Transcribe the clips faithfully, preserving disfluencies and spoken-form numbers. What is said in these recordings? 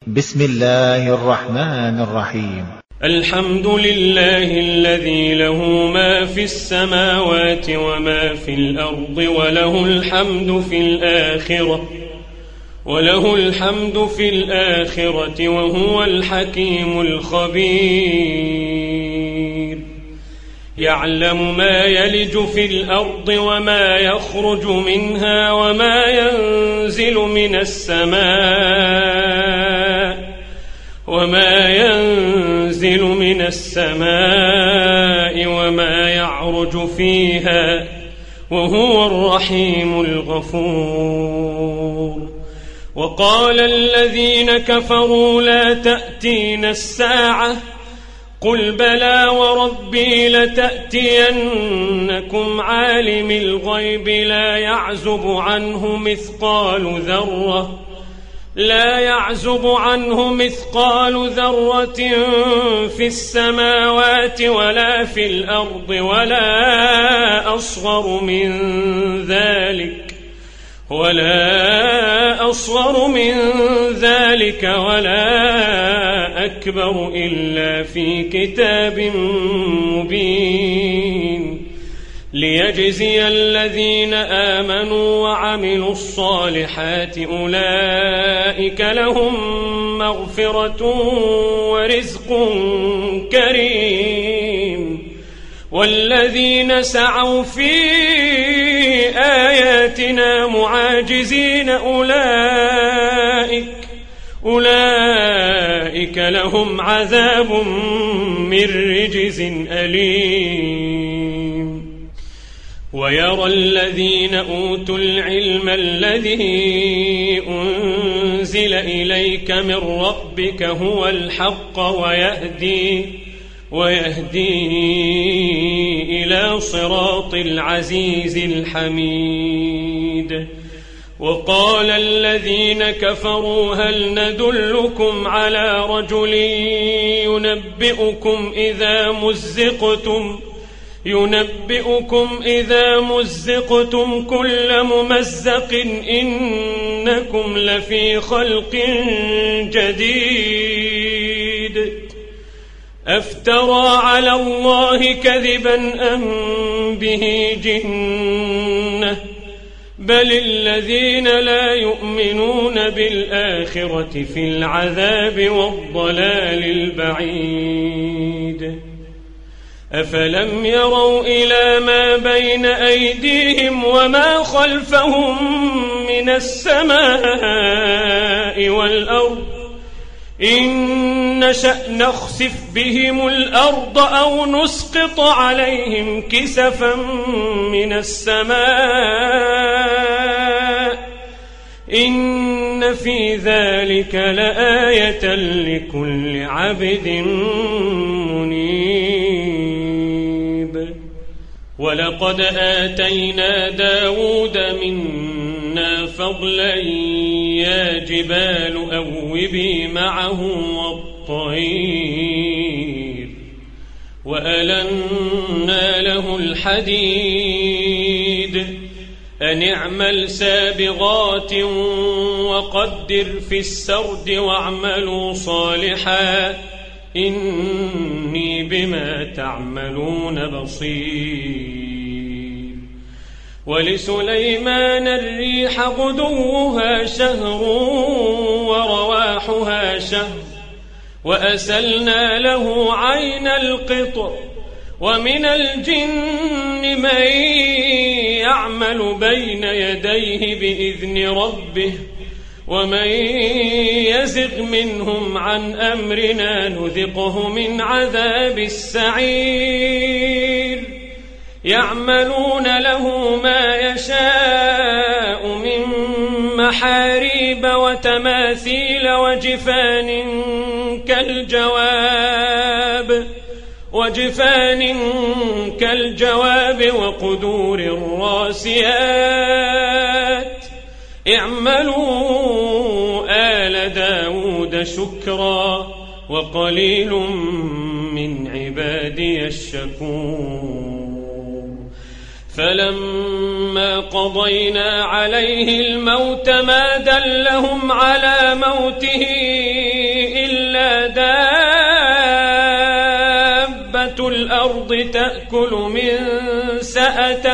بسم الله الرحمن الرحيم. الحمد لله الذي له ما في السماوات وما في الأرض وله الحمد في الآخرة وله الحمد في الآخرة وهو الحكيم الخبير. يعلم ما يلج في الأرض وما يخرج منها وما ينزل من السماء وما ينزل من السماء وما يعرج فيها وهو الرحيم الغفور. وقال الذين كفروا لا تأتينا الساعة قل بلى وربي لتأتينكم عالم الغيب لا يعزب عنه مثقال ذرة لا يعزب عنه مثقال ذرة في السماوات ولا في الأرض ولا أصغر من ذلك ولا أصغر من ذلك ولا أكبر إلا في كتاب مبين ليجزي الذين آمنوا وعملوا الصالحات أولئك لهم مغفرة ورزق كريم. والذين سعوا في آياتنا معاجزين أولئك أولئك لهم عذاب من رجز أليم. ويرى الذين أوتوا العلم الذي أنزل إليك من ربك هو الحق ويهدي ويهدي إلى صراط العزيز الحميد. وقال الذين كفروا هل ندلكم على رجل ينبئكم إذا مزقتم ينبئكم إذا مزقتم كل ممزق إنكم لفي خلق جديد أفترى على الله كذبا أم به جنة بل الذين لا يؤمنون بالآخرة في العذاب والضلال البعيد. أفلم يروا إلى ما بين أيديهم وما خلفهم من السماء والأرض إن نشأ نخسف بهم الأرض أو نسقط عليهم كسفا من السماء إن في ذلك لآية لكل عبد منيب. ولقد آتينا داود منا فضلا يا جبال أوبي معه والطير وألنا له الحديد أن اعمل سابغات وقدر في السرد واعملوا صالحا إني بما تعملون بصير. ولسليمان الريح غدوها شهر ورواحها شهر وأسلنا له عين القطر ومن الجن من يعمل بين يديه بإذن ربه ومن يزغ منهم عن أمرنا نذقه من عذاب السعير. يعملون له ما يشاء من محاريب وتماثيل وجفان كالجواب وجفان كالجواب وقدور الراسيات اعملوا آل داود شكرا وقليل من عبادي الشكور. فلما قضينا عليه الموت ما دلهم على موته الأرض تأكل من سأته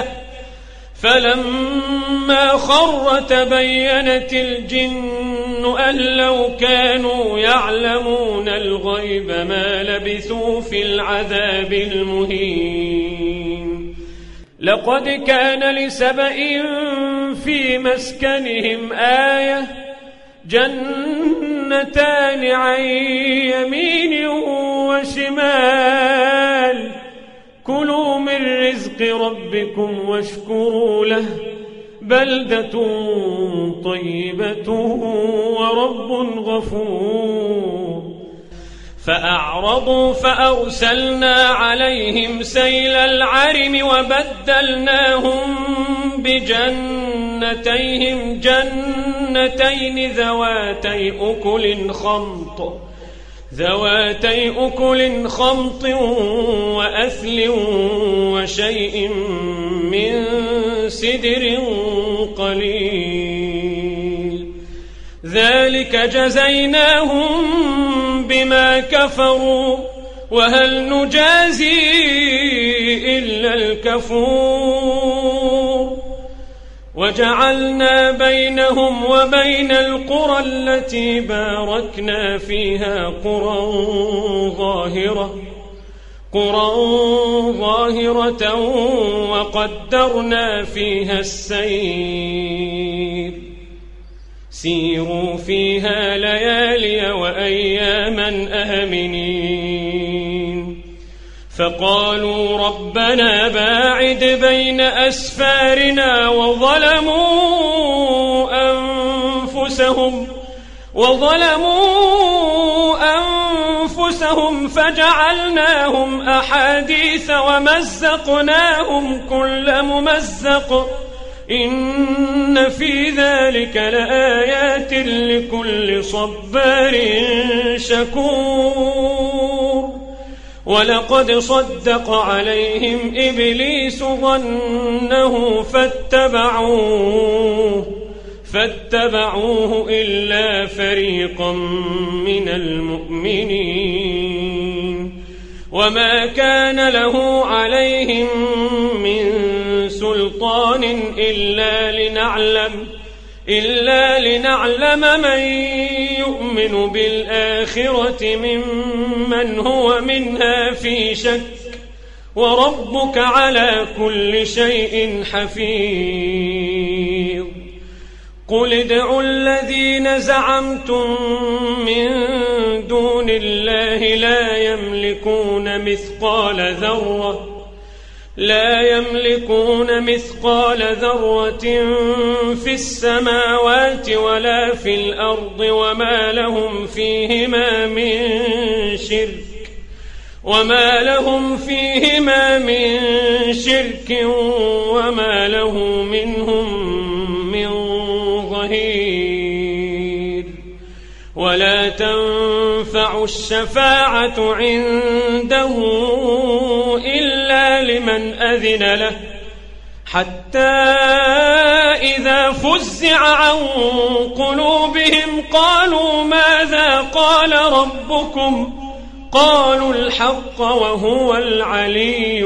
فلما خر تبينت الجن أن لو كانوا يعلمون الغيب ما لبثوا في العذاب المهين. لقد كان لسبإ في مسكنهم آية جنتان عن يمين وشمال كلوا من رزق ربكم واشكروا له بلدة طيبة ورب غفور. فأعرضوا فأرسلنا عليهم سيل العرم وبدلناهم بجنتيهم جنتين ذواتي أكل خمط ذواتي أكل خمط وأثل وشيء من سدر قليل ذلك جزيناهم بما كفروا وهل نجازي إلا الكفور. وجعلنا بينهم وبين القرى التي باركنا فيها قرى ظاهرة قرى ظاهرة وقدرنا فيها السير سيروا فيها ليالي وأياما آمنين. فقالوا ربنا باعد بين أسفارنا وظلموا أنفسهم وظلموا أنفسهم فجعلناهم أحاديث ومزقناهم كل ممزق إن في ذلك لآيات لكل صبار شكور. ولقد صدق عليهم إبليس ظنه فاتبعوه فاتبعوه إلا فريقا من المؤمنين وما كان له عليهم من سلطان إلا لنعلم إلا لنعلم من يؤمن بالآخرة ممن هو منها في شك وربك على كل شيء حفيظ. قل ادعوا الذين زعمتم من دون الله لا يملكون مثقال ذرة لا يملكون مثقال ذرة في السماوات ولا في الأرض وما لهم فيهما من شرك وما لهم فيهما من شرك وما له منهم من ظهير. ولا تنفع الشفاعة عنده إلا لمن أذن له حتى إذا فزع عن قلوبهم قالوا ماذا قال ربكم قالوا الحق وهو العلي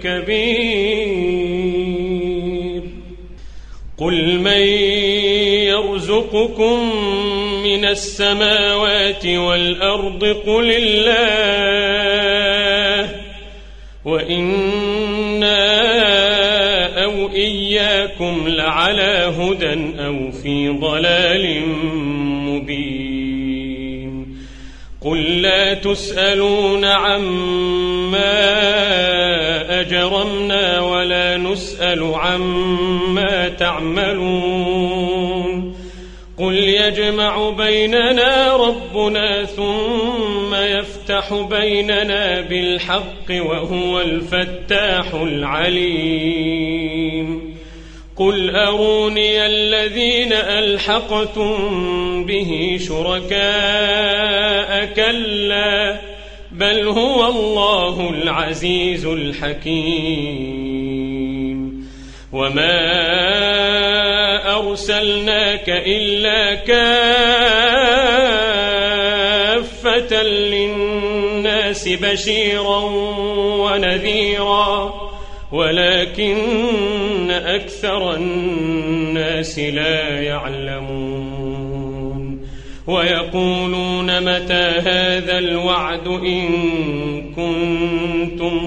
الكبير. قل من يرزقكم من السماوات والأرض قل الله وإنا أو إياكم لعلى هدى أو في ضلال مبين. قل لا تسألون عما أجرمنا ولا نسأل عما تعملون. قل يجمع بيننا ربنا ثم يفتح بيننا بالحق وهو الفتاح العليم. قل أروني الذين ألحقتم به شركاء كلا بل هو الله العزيز الحكيم. وما أرسلناك إلا كافة للناس الناس بشيرا ونذيرا ولكن أكثر الناس لا يعلمون ويقولون متى هذا الوعد إن كنتم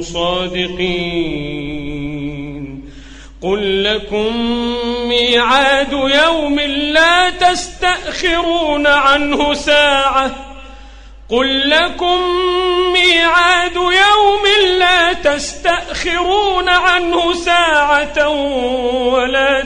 صادقين قل لكم ميعاد يوم لا تستأخرون عنه ساعة قل لكم ميعاد يوم لا تستأخرون عنه ساعة ولا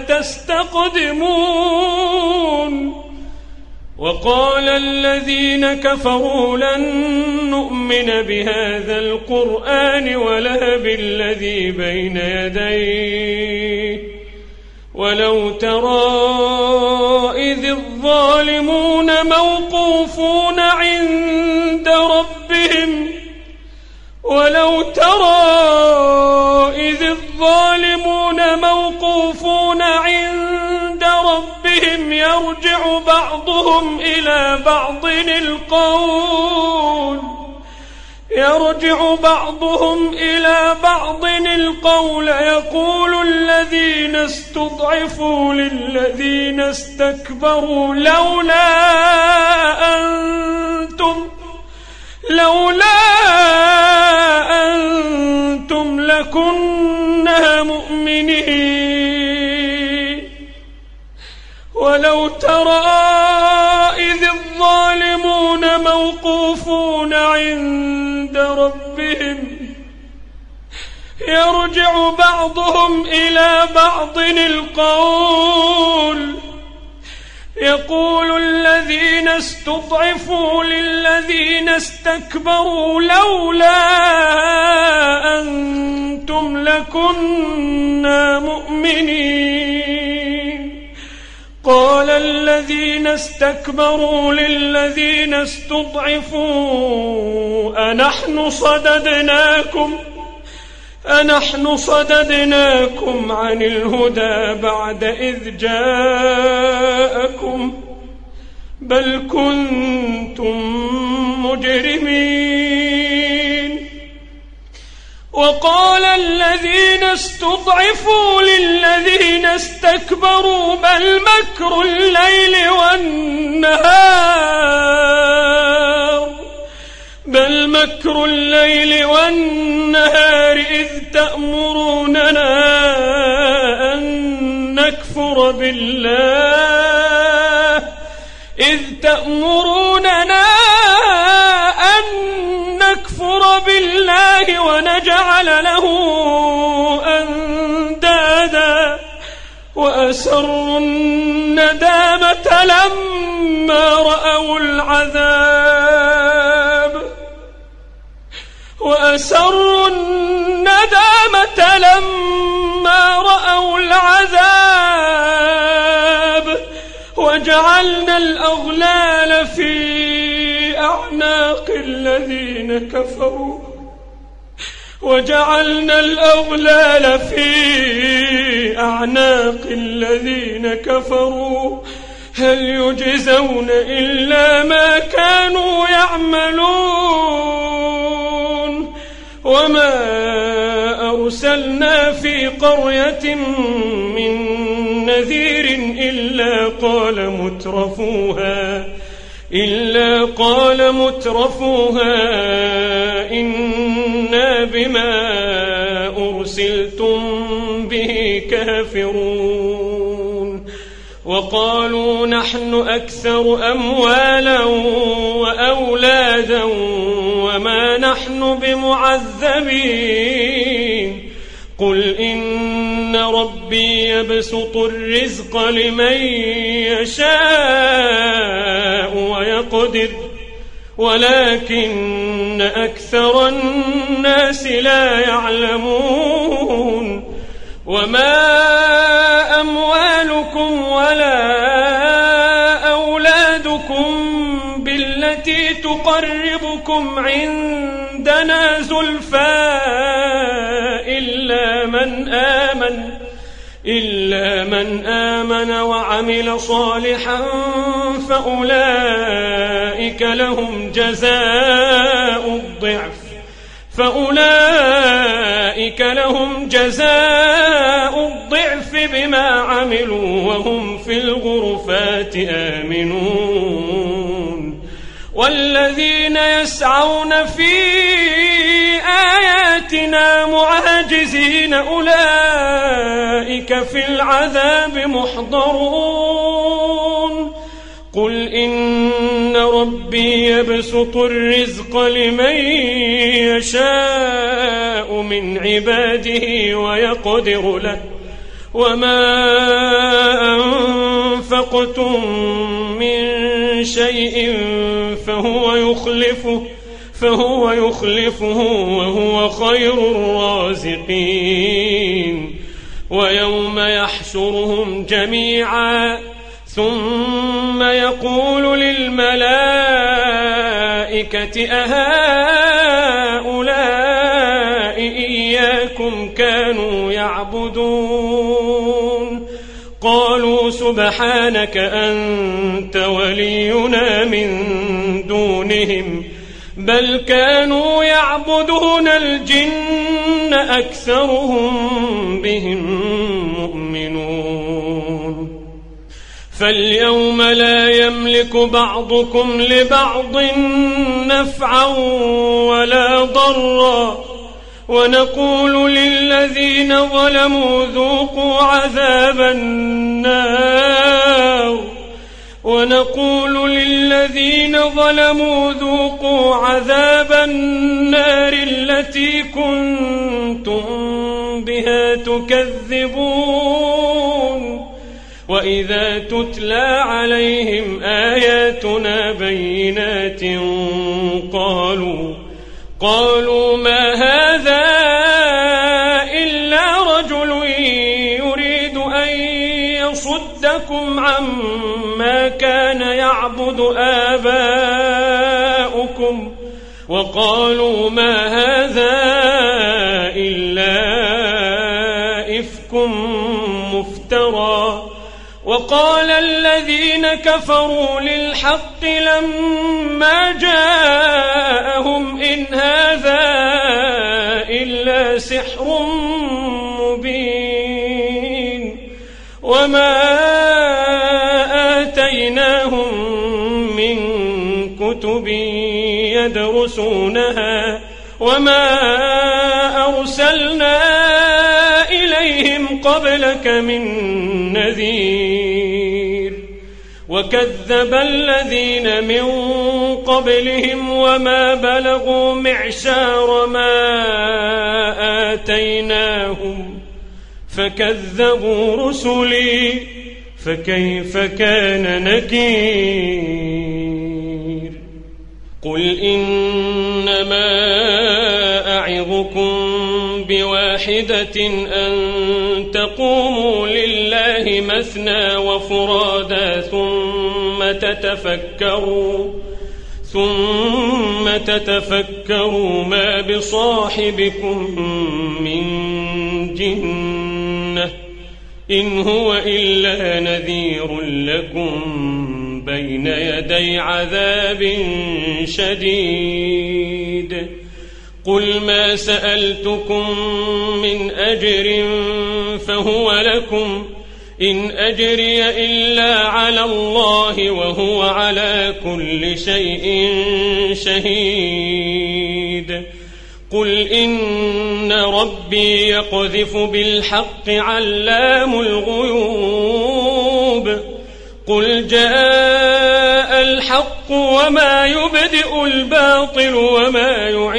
تستقدمون وقال الذين كفروا لن نؤمن بهذا القرآن ولا بالذي بين يديه ولو ترى إذ الظالمون موقوفون عند ربهم ولو ترى إذ الظالمون موقوفون عند ربهم يرجع بعضهم إلى بعض القول يرجع بعضهم إلى بعض القول يقول الذين استضعفوا للذين استكبروا لولا أنتم لولا أنتم لكنا مؤمنين ولو ترى إذ الظالمون موقوفون عند ربهم يرجع بعضهم إلى بعض القول يقول الذين استضعفوا للذين استكبروا لولا أنتم لكنا مؤمنين قال الذين استكبروا للذين استضعفوا أنحن صددناكم أنحن صددناكم عن الهدى بعد إذ جاءكم بل كنتم مجرمين وقال الذين استضعفوا للذين استكبروا بل مكر الليل والنهار بل مكر الليل والنهار إذ تأمروننا أن نكفر بالله إذ تأمروننا أن نكفر بالله ونجعل له أندادا وأسروا الندامة لما رأوا العذاب وأسروا الندامة لما رأوا العذاب وجعلنا الأغلال في أعناق الذين كفروا وجعلنا الأغلال في أعناق الذين كفروا هل يجزون إلا ما كانوا يعملون وما أرسلنا في قرية من نذير إلا قال مترفوها إلا قال مترفوها إنا بما أرسلتم به كافرون وقالوا نحن أكثر أموالا وأولادا وما نحن بمعذبين قل إن ربي يبسط الرزق لمن يشاء ويقدر ولكن أكثر الناس لا يعلمون وما أموالكم ولا أولادكم بالتي تقربكم عندنا زلفى إلا من آمن إلا من آمن وعمل صالحا فأولئك لهم جزاء الضعف فأولئك لهم جزاء الضعف بما عملوا وهم في الغرفات آمنون والذين يسعون في آياتنا معاجزين أولئك في العذاب محضرون قل إن ربي يبسط الرزق لمن يشاء من عباده ويقدر له وما أنفقتم من شيء فهو يخلفه فهو يخلفه وهو خير الرازقين ويوم يحشرهم جميعا ثم يقول للملائكة أهؤلاء إياكم كانوا يعبدون قالوا سبحانك أنت ولينا من دونهم بل كانوا يعبدون الجن أكثرهم بهم مؤمنون فاليوم لا يملك بعضكم لبعض نفعا ولا ضرا ونقول للذين ظلموا ذوقوا عذاب النار ونقول للذين ظلموا ذوقوا عذاب النار التي كنتم بها تكذبون وإذا تتلى عليهم آياتنا بينات قالوا قالوا ما هذا إلا رجل يريد أن يصدكم عما كان يعبد آباؤكم وقالوا ما هذا إلا إفك مفترى وقال الذين كفروا للحق لما جاءهم إن هذا إلا سحر مبين وما آتيناهم من كتب يدرسونها وما أرسلنا إليهم قبلك من نذير وكذب الذين من قبلهم وما بلغوا معشار ما آتيناهم فكذبوا رسلي فكيف كان نكير قل إنما أعظكم بواحدة أن تقوموا لله مثنى وفرادا ثم تتفكروا ثم تتفكروا ما بصاحبكم من جنة إن هو إلا نذير لكم بين يدي عذاب شديد قل ما سألتكم من أجر فهو لكم إن أجري إلا على الله وهو على كل شيء شهيد قل إن ربي يقذف بالحق علام الغيوب قل جاء الحق وما يبدئ الباطل وما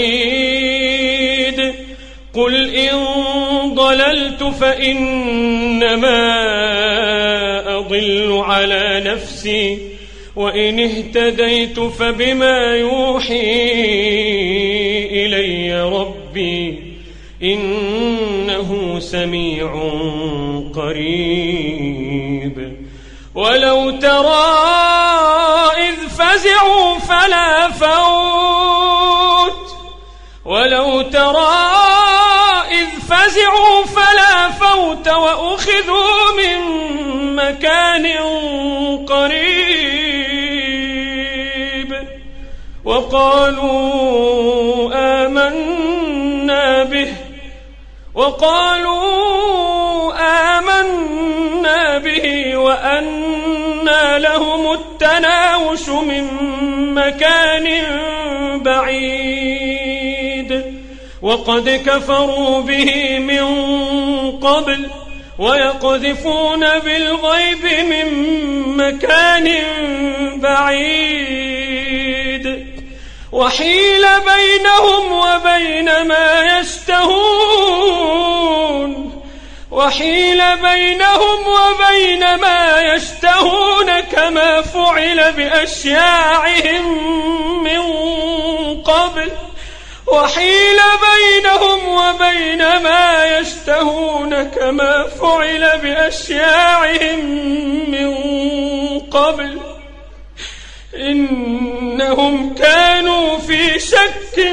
يعيد قل إن ضللت فإنما أضل على نفسي وإن اهتديت فبما يوحي إلي ربي إنه سميع قريب ولو ترى إذ فزعوا فلا فوت ولو ترى إذ فزعوا فلا فوت وأخذوا من مكان قريب وقالوا آمنا وقالوا آمنا به وأنى لهم التناوش من مكان بعيد وقد كفروا به من قبل ويقذفون بالغيب من مكان بعيد وحيل بينهم وبين ما يشتهون وحيل بينهم وبين ما يشتهون كما فعل بأشياعهم من قبل وحيل بينهم وبين ما يشتهون كما فعل بأشياعهم من قبل إنهم كانوا في شك